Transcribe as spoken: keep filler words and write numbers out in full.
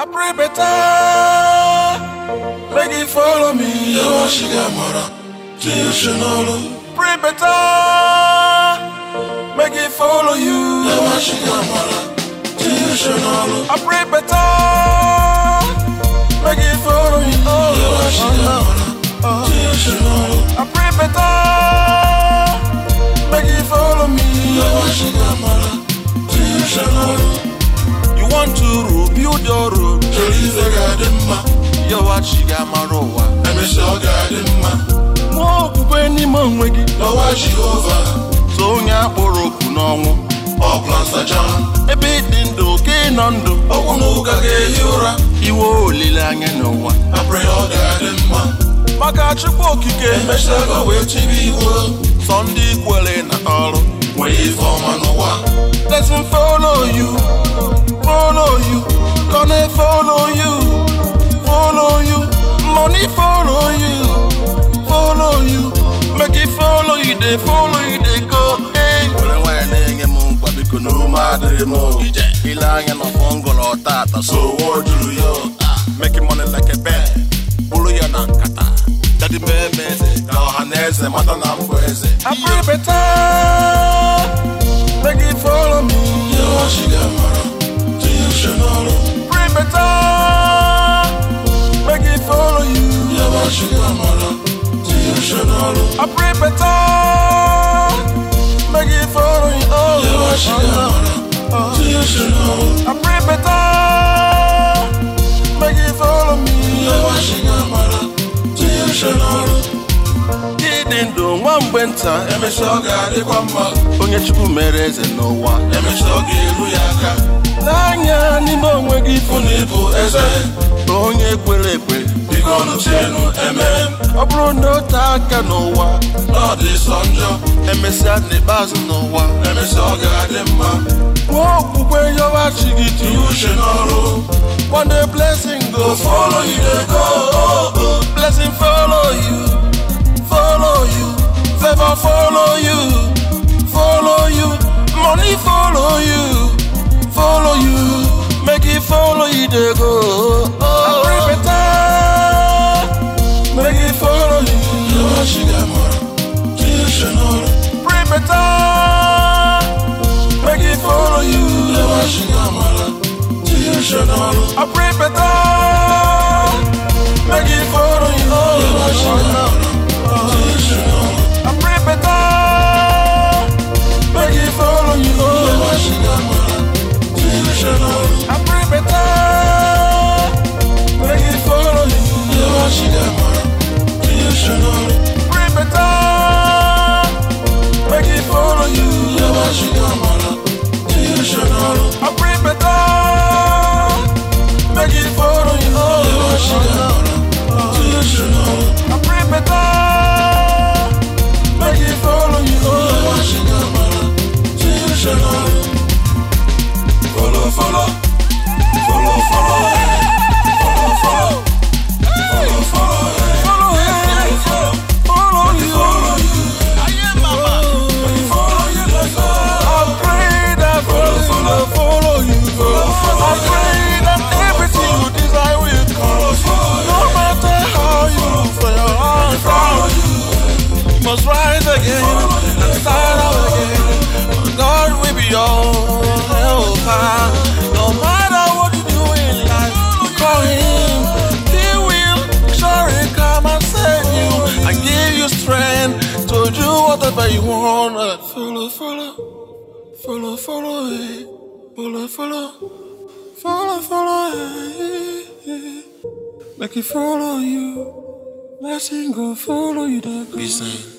I pray better. Make it follow me. Yo, she got mara. You should know. Pray better. Make it follow you. Yo, she got mara. You should know. I pray better. Make it follow you. Oh, Yo, she got mara. You should know. I pray better. Make it follow me. Yo, she got mara. You should know. You want to build your road. Jolly's a garden ma. Yo, what she got marowa. Let me show garden ma. More penny man wiggy. No, why she over? So nya poro kuno. All plans are John. A bit in do gain on do. Oh, no, Gage, Yura. You will lang and no one. I pray all garden ma. Magachi Poki Let me show go with T V world. Sunday Quellen all. Wait for Manoa. Let him follow you. Follow you. Gonna follow you. Follow you. Money follow you. Follow you. Make it follow you. They follow you. They go. Hey. No matter mo. Ilang no fongolo tata. So what do you? Making money like a bear. Buluya na kata. Daddy me me. Now Hanese Matana Kweze. I pray better. Make it follow me. Yo, she got mara. You should know. Pray better. Make it follow you. Yo, she got mara. You should know. I pray better. Make it follow you. Oh, Yo, she got mara. You should know. I pray better. Make it follow me. Yo, she got mara. You should know. Ndo nwambenta Emeshoga de kwamba onye chukwu mere eze n'ụwa Emeshoga iru ya aka n'anya n'ime onwe gị Funi bụ eze onye kwere ekwe biko n'uchenu eme ọ bụrụ na ote aka n'ụwa ọ dị sọ njọ emesịa n'ikpeazụ n'ụwa Emeshoga dị mma nwa okwukwe yọghachi gị tinye uche n'ọrụ one day blessing go follow you dey go blessing follow you follow you, favor follow you, follow you, money follow you, follow you, make it follow you they go. I pray better, make it follow you. Yo, she got mara, you should know. Pray better, make it follow you. Yo, she got mara, you should know. I pray better, make it follow you. Yo, she got mara. I pray better, make it follow you. I pray better, make it follow you. Pray better, make it follow you. I pray better, make it follow you. I pray better. Make it follow you. Follow, follow, follow, follow, follow, follow, follow, follow, Follow him. Follow you. follow you. Follow you, let's go. I pray that follow, follow you. I pray that everything you desire will come. No matter how you feel your heart, follow you. You must rise again and start out again. God will be your helper. No matter what you do in life, call Him. He will surely come and save you and give you strength to do whatever you want. Follow, follow, follow, follow, eh. follow, follow, follow, follow. eh. Make it follow you. Blessing go follow you. That Be seen.